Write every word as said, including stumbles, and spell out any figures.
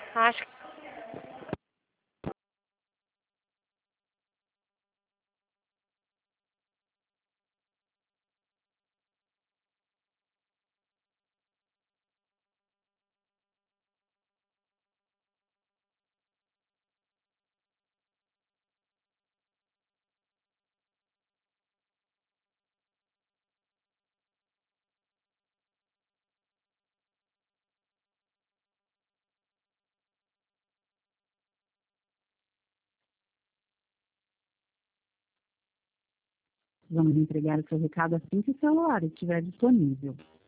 Acho que Vamos entregar o seu recado assim que o celular estiver disponível.